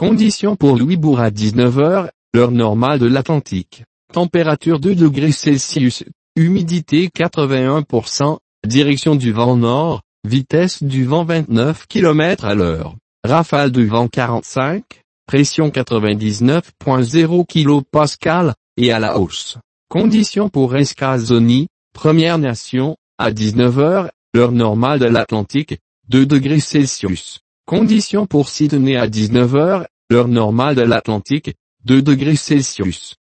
Conditions pour Louisbourg à 19 h, l'heure normale de l'Atlantique. Température 2 degrés Celsius, humidité 81%, direction du vent nord, vitesse du vent 29 km à l'heure, rafale de vent 45, pression 99.0 kPa, et à la hausse. Conditions pour Eskasoni, Première Nation, à 19 h, l'heure normale de l'Atlantique, 2 degrés Celsius. Conditions pour Sydney à 19 h, l'heure normale de l'Atlantique, 2 degrés Celsius.